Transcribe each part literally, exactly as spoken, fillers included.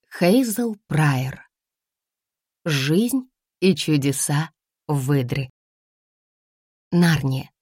Хейзел Прайер. Жизнь и чудеса выдры. Нарния.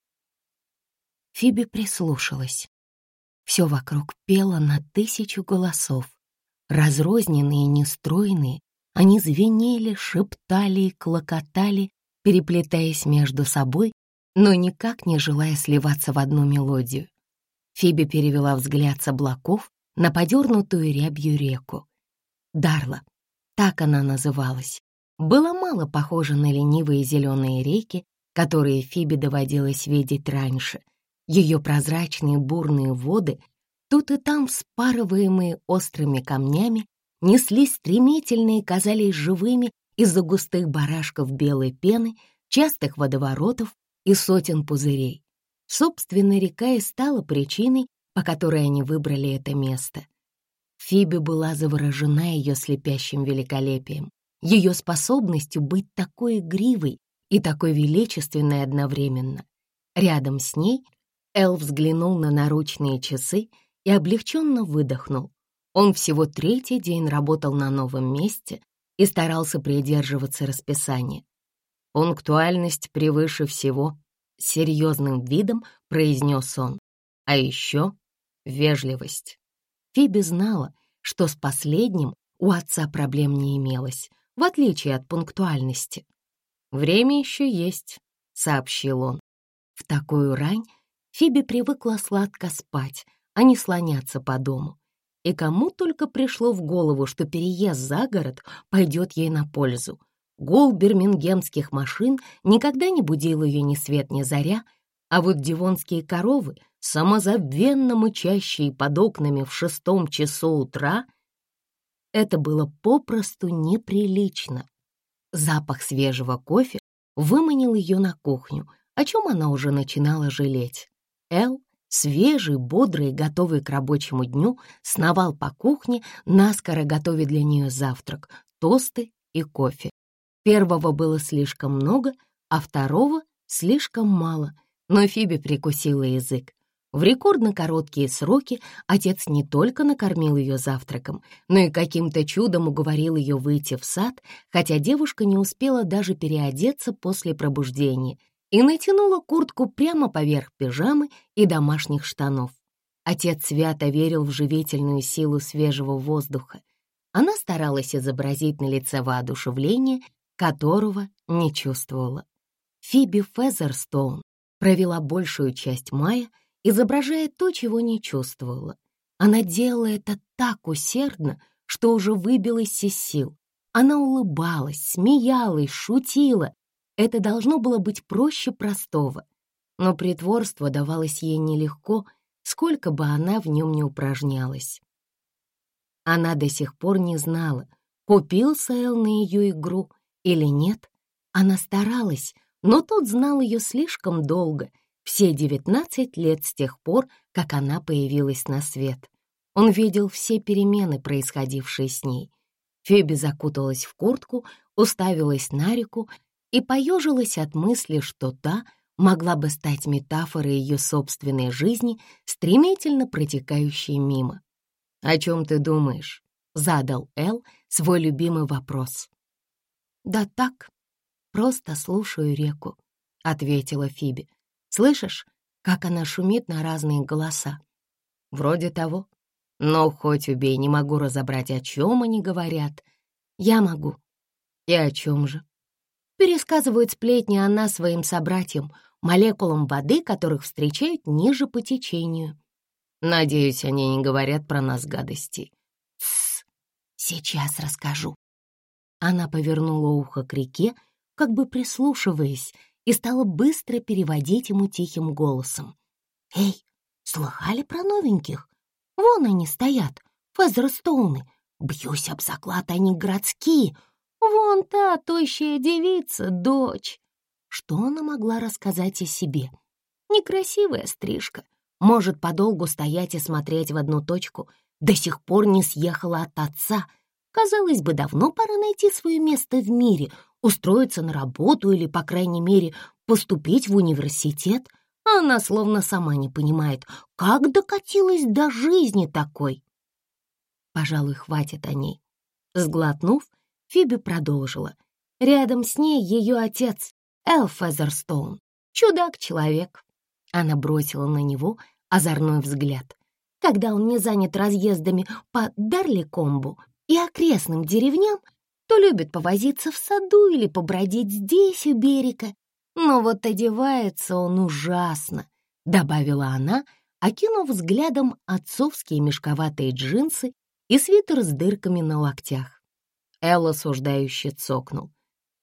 Фиби прислушалась. Все вокруг пело на тысячу голосов. Разрозненные и нестройные, они звенели, шептали и клокотали, переплетаясь между собой, но никак не желая сливаться в одну мелодию. Фиби перевела взгляд с облаков на подернутую рябью реку. Дарла, так она называлась, была мало похожа на ленивые зеленые реки, которые Фиби доводилось видеть раньше. Ее прозрачные бурные воды, тут и там вспарываемые острыми камнями, неслись стремительно и казались живыми из-за густых барашков белой пены, частых водоворотов и сотен пузырей. Собственно, река и стала причиной, по которой они выбрали это место. Фиби была заворожена ее слепящим великолепием, ее способностью быть такой игривой и такой величественной одновременно. Рядом с ней Эл взглянул на наручные часы и облегченно выдохнул. Он всего третий день работал на новом месте и старался придерживаться расписания. «Пунктуальность превыше всего», — с серьезным видом произнес он. «А еще вежливость». Фиби знала, что с последним у отца проблем не имелось, в отличие от пунктуальности. «Время еще есть», — сообщил он. В такую рань Фиби привыкла сладко спать, а не слоняться по дому. И кому только пришло в голову, что переезд за город пойдет ей на пользу. Гул бирмингемских машин никогда не будил ее ни свет ни заря, а вот дивонские коровы, самозабвенно мычащие под окнами в шестом часу утра, это было попросту неприлично. Запах свежего кофе выманил ее на кухню, о чем она уже начинала жалеть. Эл, свежий, бодрый, готовый к рабочему дню, сновал по кухне, наскоро готовя для нее завтрак, тосты и кофе. Первого было слишком много, а второго слишком мало, но Фиби прикусила язык. В рекордно короткие сроки отец не только накормил ее завтраком, но и каким-то чудом уговорил ее выйти в сад, хотя девушка не успела даже переодеться после пробуждения и натянула куртку прямо поверх пижамы и домашних штанов. Отец свято верил в живительную силу свежего воздуха. Она старалась изобразить на лице воодушевление, которого не чувствовала. Фиби Фезерстоун провела большую часть мая, изображая то, чего не чувствовала. Она делала это так усердно, что уже выбилась из сил. Она улыбалась, смеялась, шутила. Это должно было быть проще простого. Но притворство давалось ей нелегко, сколько бы она в нем ни упражнялась. Она до сих пор не знала, купился Эл на ее игру или нет. Она старалась, но тот знал ее слишком долго, все девятнадцать лет с тех пор, как она появилась на свет. Он видел все перемены, происходившие с ней. Фиби закуталась в куртку, уставилась на реку и поежилась от мысли, что та могла бы стать метафорой ее собственной жизни, стремительно протекающей мимо. «О чем ты думаешь?» — задал Эл свой любимый вопрос. «Да так, просто слушаю реку», — ответила Фиби. «Слышишь, как она шумит на разные голоса?» «Вроде того. Но хоть убей, не могу разобрать, о чем они говорят». «Я могу». «И о чем же?» Пересказывают сплетни о нас своим собратьям, молекулам воды, которых встречают ниже по течению. «Надеюсь, они не говорят про нас гадостей». «Тссс, сейчас расскажу». Она повернула ухо к реке, как бы прислушиваясь, и стала быстро переводить ему тихим голосом. «Эй, слыхали про новеньких? Вон они стоят, Фезерстоуны. Бьюсь об заклад, они городские. Вон та тощая девица, дочь». Что она могла рассказать о себе? Некрасивая стрижка. Может подолгу стоять и смотреть в одну точку. До сих пор не съехала от отца. Казалось бы, давно пора найти свое место в мире, устроиться на работу или, по крайней мере, поступить в университет. А она словно сама не понимает, как докатилась до жизни такой. Пожалуй, хватит о ней. Сглотнув, Фиби продолжила. Рядом с ней ее отец, Эл Фезерстоун. Чудак-человек. Она бросила на него озорной взгляд. Когда он не занят разъездами по Дарликомбу и окрестным деревням, то любит повозиться в саду или побродить здесь, у берега. Но вот одевается он ужасно, добавила она, окинув взглядом отцовские мешковатые джинсы и свитер с дырками на локтях. Эл осуждающе цокнул.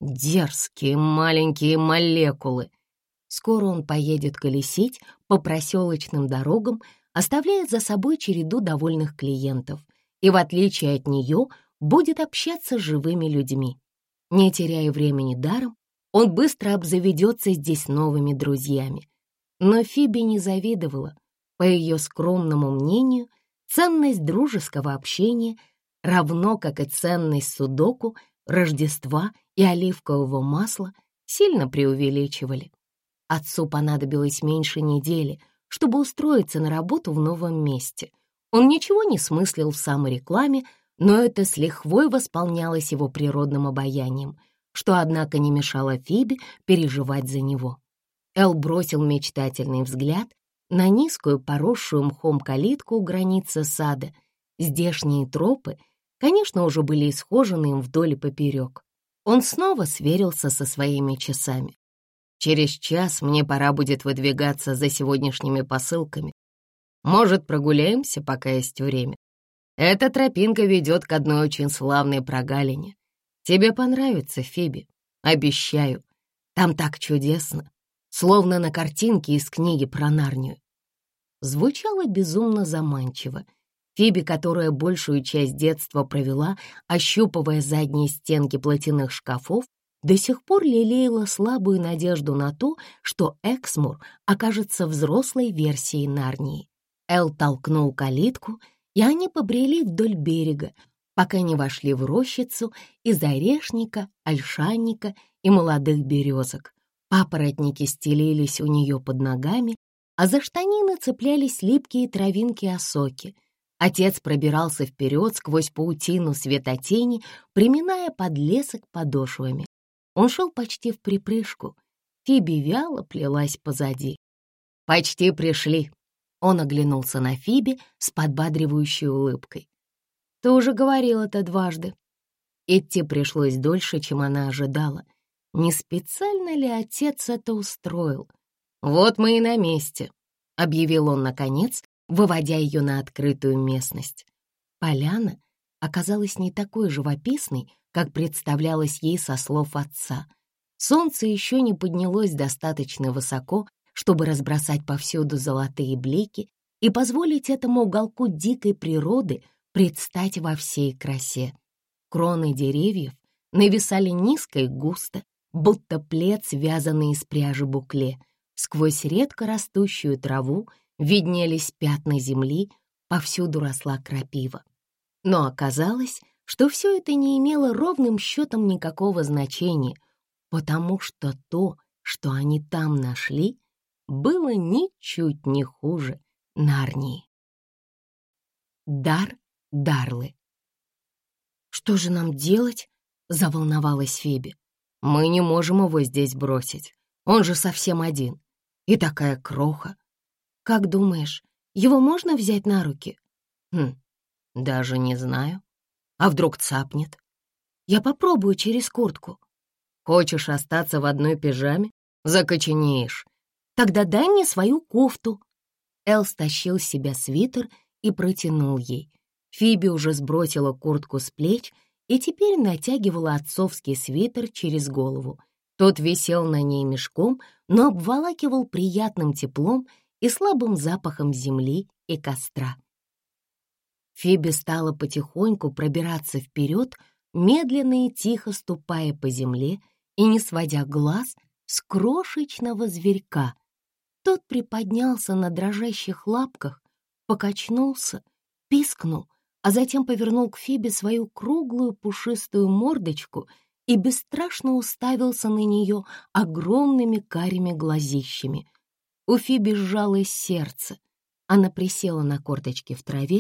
Дерзкие маленькие молекулы. Скоро он поедет колесить по проселочным дорогам, оставляя за собой череду довольных клиентов, и, в отличие от нее, будет общаться с живыми людьми. Не теряя времени даром, он быстро обзаведется здесь новыми друзьями. Но Фиби не завидовала. По ее скромному мнению, ценность дружеского общения, равно как и ценность судоку, Рождества и оливкового масла, сильно преувеличивали. Отцу понадобилось меньше недели, чтобы устроиться на работу в новом месте. Он ничего не смыслил в саморекламе, но это с лихвой восполнялось его природным обаянием, что, однако, не мешало Фиби переживать за него. Эл бросил мечтательный взгляд на низкую, поросшую мхом калитку у границы сада. Здешние тропы, конечно, уже были исхожены им вдоль и поперек. Он снова сверился со своими часами. Через час мне пора будет выдвигаться за сегодняшними посылками. Может, прогуляемся, пока есть время? Эта тропинка ведет к одной очень славной прогалине. Тебе понравится, Фиби, обещаю. Там так чудесно, словно на картинке из книги про Нарнию. Звучало безумно заманчиво. Фиби, которая большую часть детства провела, ощупывая задние стенки платяных шкафов, до сих пор лелеяла слабую надежду на то, что Эксмур окажется взрослой версией Нарнии. Эл толкнул калитку, и они побрели вдоль берега, пока не вошли в рощицу из орешника, ольшанника и молодых березок. Папоротники стелились у нее под ногами, а за штанины цеплялись липкие травинки осоки. Отец пробирался вперед сквозь паутину светотени, приминая подлесок подошвами. Он шел почти вприпрыжку. Фиби вяло плелась позади. «Почти пришли». Он оглянулся на Фиби с подбадривающей улыбкой. «Ты уже говорил это дважды». Идти пришлось дольше, чем она ожидала. Не специально ли отец это устроил? «Вот мы и на месте», — объявил он наконец, выводя ее на открытую местность. Поляна оказалась не такой живописной, как представлялось ей со слов отца. Солнце еще не поднялось достаточно высоко, чтобы разбросать повсюду золотые блики и позволить этому уголку дикой природы предстать во всей красе. Кроны деревьев нависали низко и густо, будто плед, связанный из пряжи букле. Сквозь редко растущую траву виднелись пятна земли, повсюду росла крапива. Но оказалось, что все это не имело ровным счетом никакого значения, потому что то, что они там нашли, было ничуть не хуже Нарнии. Дар Дарлы. «Что же нам делать?» — заволновалась Фиби. «Мы не можем его здесь бросить. Он же совсем один. И такая кроха. Как думаешь, его можно взять на руки?» «Хм, даже не знаю. А вдруг цапнет? Я попробую через куртку». «Хочешь остаться в одной пижаме? Закоченеешь. Тогда дай мне свою кофту». Эл стащил с себя свитер и протянул ей. Фиби уже сбросила куртку с плеч и теперь натягивала отцовский свитер через голову. Тот висел на ней мешком, но обволакивал приятным теплом и слабым запахом земли и костра. Фиби стала потихоньку пробираться вперед, медленно и тихо ступая по земле и не сводя глаз с крошечного зверька. Тот приподнялся на дрожащих лапках, покачнулся, пискнул, а затем повернул к Фиби свою круглую пушистую мордочку и бесстрашно уставился на нее огромными карими глазищами. У Фиби сжалось сердце. Она присела на корточки в траве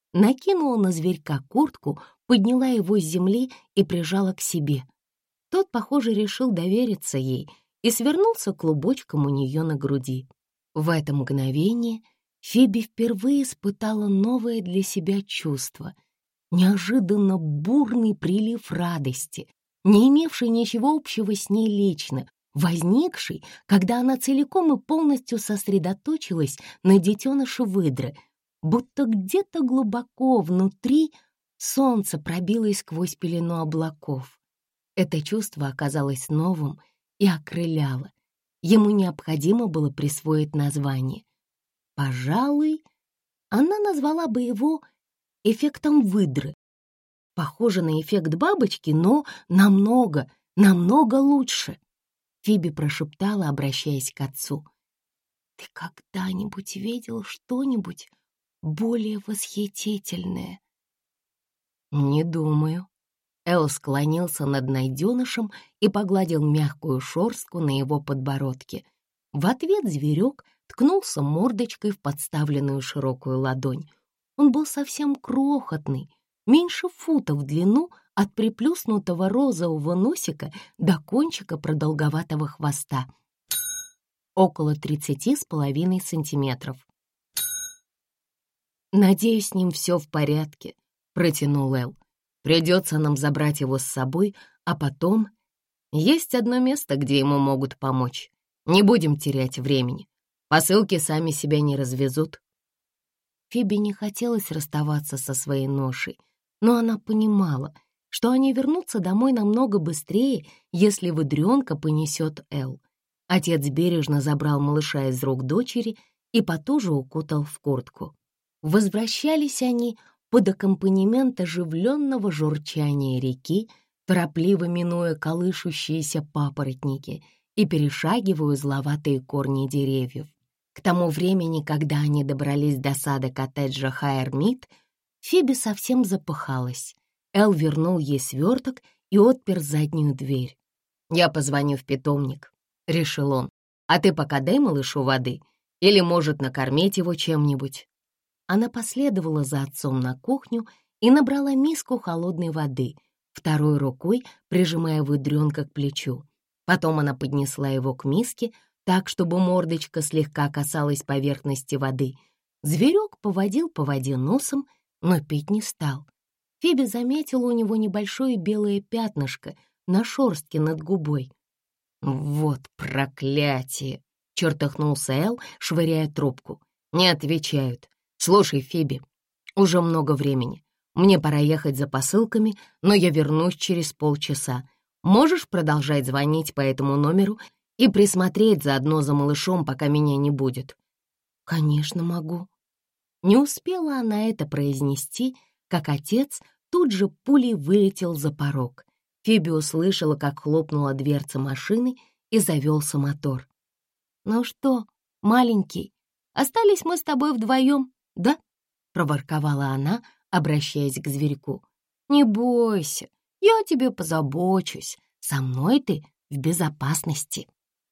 накинула на зверька куртку, подняла его с земли и прижала к себе. Тот, похоже, решил довериться ей и свернулся клубочком у нее на груди. В это мгновение Фиби впервые испытала новое для себя чувство, неожиданно бурный прилив радости, не имевший ничего общего с ней лично, возникший, когда она целиком и полностью сосредоточилась на детеныше выдры, будто где-то глубоко внутри солнце пробилось сквозь пелену облаков. Это чувство оказалось новым и окрыляло. Ему необходимо было присвоить название. Пожалуй, она назвала бы его эффектом выдры. Похоже на эффект бабочки, но намного, намного лучше. Фиби прошептала, обращаясь к отцу. «Ты когда-нибудь видел что-нибудь более восхитительное?» «Не думаю». Эл склонился над найденышем и погладил мягкую шерстку на его подбородке. В ответ зверек ткнулся мордочкой в подставленную широкую ладонь. Он был совсем крохотный, меньше фута в длину, от приплюснутого розового носика до кончика продолговатого хвоста. Около тридцати с половиной сантиметров. «Надеюсь, с ним все в порядке», — протянул Эл. «Придется нам забрать его с собой, а потом есть одно место, где ему могут помочь. Не будем терять времени. Посылки сами себя не развезут». Фиби не хотелось расставаться со своей ношей, но она понимала, что они вернутся домой намного быстрее, если выдрёнка понесет Эл. Отец бережно забрал малыша из рук дочери и потуже укутал в куртку. Возвращались они под аккомпанемент оживленного журчания реки, торопливо минуя колышущиеся папоротники и перешагивая узловатые корни деревьев. К тому времени, когда они добрались до сада коттеджа Хайер-Мид, Фиби совсем запыхалась. Эл вернул ей сверток и отпер заднюю дверь. «Я позвоню в питомник», — решил он. «А ты пока дай малышу воды, или, может, накормить его чем-нибудь». Она последовала за отцом на кухню и набрала миску холодной воды, второй рукой прижимая выдрёнка к плечу. Потом она поднесла его к миске, так, чтобы мордочка слегка касалась поверхности воды. Зверек поводил по воде носом, но пить не стал. Фиби заметила у него небольшое белое пятнышко на шерстке над губой. «Вот проклятие!» — чертыхнулся Эл, швыряя трубку. «Не отвечают. Слушай, Фиби, уже много времени. Мне пора ехать за посылками, но я вернусь через полчаса. Можешь продолжать звонить по этому номеру и присмотреть заодно за малышом, пока меня не будет?» «Конечно, могу». Не успела она это произнести, как отец тут же пулей вылетел за порог. Фиби услышала, как хлопнула дверца машины и завелся мотор. «Ну что, маленький, остались мы с тобой вдвоем, да?» — проворковала она, обращаясь к зверьку. «Не бойся, я о тебе позабочусь. Со мной ты в безопасности».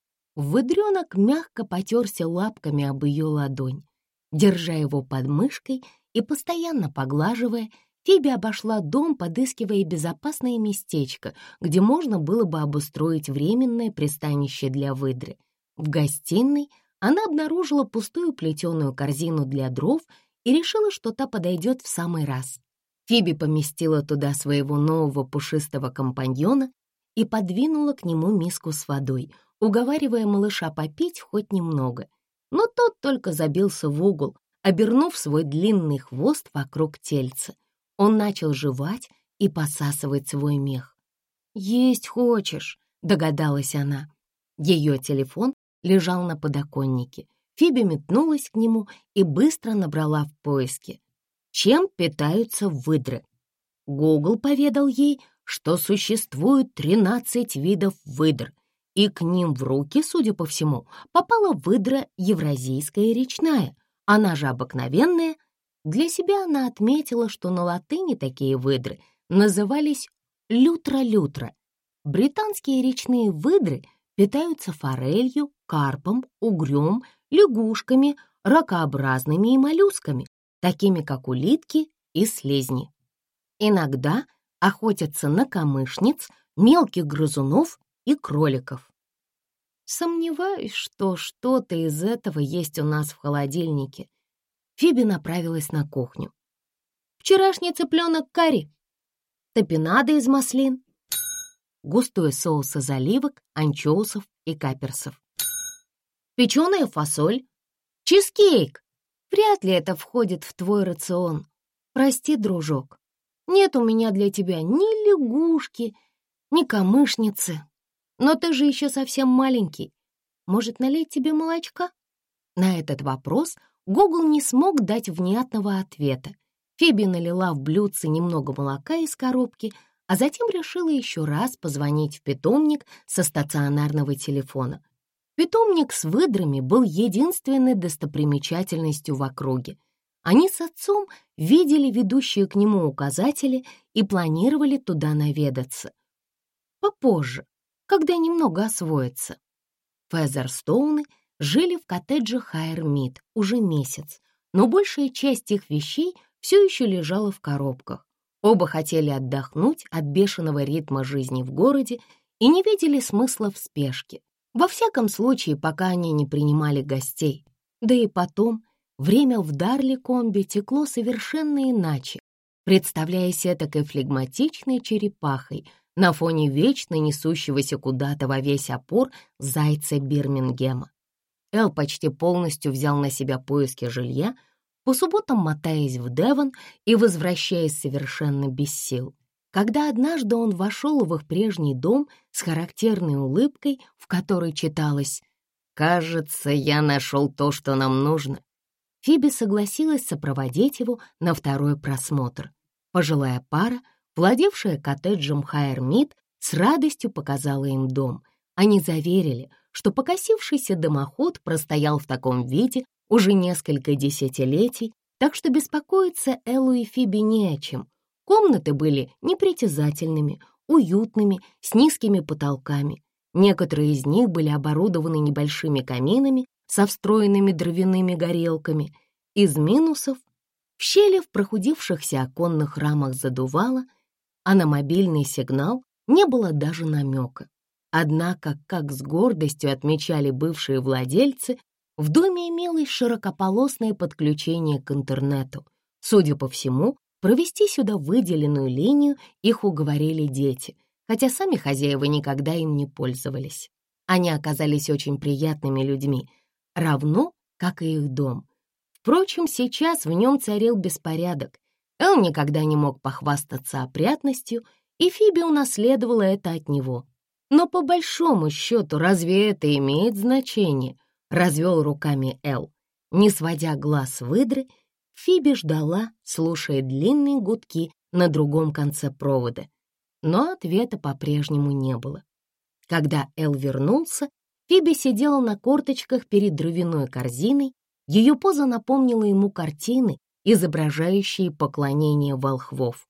Выдрёнок мягко потерся лапками об ее ладонь. Держа его под мышкой и постоянно поглаживая, Фиби обошла дом, подыскивая безопасное местечко, где можно было бы обустроить временное пристанище для выдры. В гостиной она обнаружила пустую плетеную корзину для дров и решила, что та подойдет в самый раз. Фиби поместила туда своего нового пушистого компаньона и подвинула к нему миску с водой, уговаривая малыша попить хоть немного. Но тот только забился в угол, обернув свой длинный хвост вокруг тельца. Он начал жевать и посасывать свой мех. «Есть хочешь?» — догадалась она. Ее телефон лежал на подоконнике. Фиби метнулась к нему и быстро набрала в поиске: «Чем питаются выдры?». Гугл поведал ей, что существует тринадцать видов выдр, и к ним в руки, судя по всему, попала выдра евразийская речная, она же обыкновенная. Для себя она отметила, что на латыни такие выдры назывались лютра-лютра. Британские речные выдры питаются форелью, карпом, угрём, лягушками, ракообразными и моллюсками, такими как улитки и слизни. Иногда охотятся на камышниц, мелких грызунов и кроликов. Сомневаюсь, что что-то из этого есть у нас в холодильнике. Фиби направилась на кухню. Вчерашний цыпленок карри, топинада из маслин, густой соус из оливок, анчоусов и каперсов, печеная фасоль, чизкейк. Вряд ли это входит в твой рацион. Прости, дружок, нет у меня для тебя ни лягушки, ни камышницы. Но ты же еще совсем маленький. Может, налить тебе молочка? На этот вопрос Гугл не смог дать внятного ответа. Фиби налила в блюдце немного молока из коробки, а затем решила еще раз позвонить в питомник со стационарного телефона. Питомник с выдрами был единственной достопримечательностью в округе. Они с отцом видели ведущие к нему указатели и планировали туда наведаться. Попозже, когда немного освоятся. Фезерстоуны жили в коттедже Хайер-Мид уже месяц, но большая часть их вещей все еще лежала в коробках. Оба хотели отдохнуть от бешеного ритма жизни в городе и не видели смысла в спешке. Во всяком случае, пока они не принимали гостей. Да и потом, время в Дарликомбе текло совершенно иначе, представляясь этакой флегматичной черепахой на фоне вечно несущегося куда-то во весь опор зайца Бирмингема. Эл почти полностью взял на себя поиски жилья, по субботам мотаясь в Девон и возвращаясь совершенно без сил. Когда однажды он вошел в их прежний дом с характерной улыбкой, в которой читалось «Кажется, я нашел то, что нам нужно», Фиби согласилась сопроводить его на второй просмотр. Пожилая пара, владевшая коттеджем Хайер-Мид, с радостью показала им дом. Они заверили, что покосившийся дымоход простоял в таком виде уже несколько десятилетий, так что беспокоиться Эллу и Фиби не о чем. Комнаты были непритязательными, уютными, с низкими потолками. Некоторые из них были оборудованы небольшими каминами со встроенными дровяными горелками. Из минусов в щели в прохудившихся оконных рамах задувало, а на мобильный сигнал не было даже намека. Однако, как с гордостью отмечали бывшие владельцы, в доме имелось широкополосное подключение к интернету. Судя по всему, провести сюда выделенную линию их уговорили дети, хотя сами хозяева никогда им не пользовались. Они оказались очень приятными людьми, равно как и их дом. Впрочем, сейчас в нем царил беспорядок. Эл никогда не мог похвастаться опрятностью, и Фиби унаследовала это от него. Но по большому счету, разве это имеет значение? Развел руками Эл. Не сводя глаз с выдры, Фиби ждала, слушая длинные гудки на другом конце провода. Но ответа по-прежнему не было. Когда Эл вернулся, Фиби сидела на корточках перед дровяной корзиной. Ее поза напомнила ему картины, изображающие поклонение волхвов.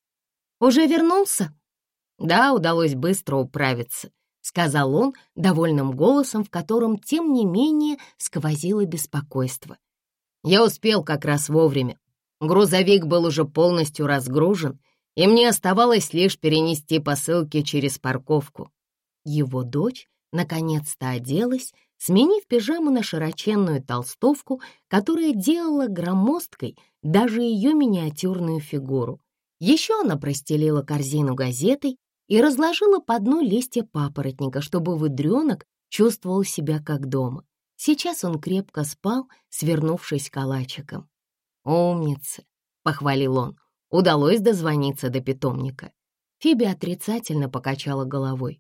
«Уже вернулся?» «Да, удалось быстро управиться», — сказал он довольным голосом, в котором, тем не менее, сквозило беспокойство. «Я успел как раз вовремя. Грузовик был уже полностью разгружен, и мне оставалось лишь перенести посылки через парковку». Его дочь наконец-то оделась, сменив пижаму на широченную толстовку, которая делала громоздкой даже ее миниатюрную фигуру. Еще она простелила корзину газетой и разложила по дну листья папоротника, чтобы выдренок чувствовал себя как дома. Сейчас он крепко спал, свернувшись калачиком. «Умница!» — похвалил он. «Удалось дозвониться до питомника». Фиби отрицательно покачала головой.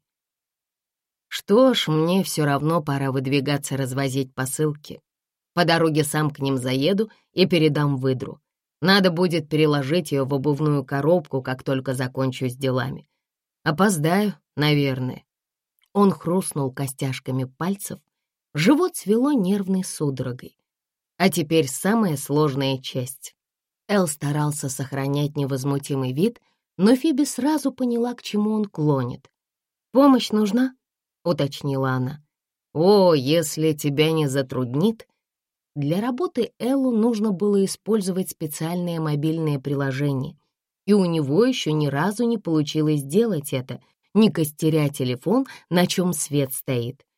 «Что ж, мне все равно пора выдвигаться развозить посылки. По дороге сам к ним заеду и передам выдру. Надо будет переложить ее в обувную коробку, как только закончу с делами. Опоздаю, наверное». Он хрустнул костяшками пальцев, живот свело нервной судорогой. А теперь самая сложная часть. Эл старался сохранять невозмутимый вид, но Фиби сразу поняла, к чему он клонит. «Помощь нужна?» — уточнила она. «О, если тебя не затруднит, Для работы Эллу нужно было использовать специальное мобильное приложение, и у него еще ни разу не получилось сделать это, не костеря телефон, на чем свет стоит.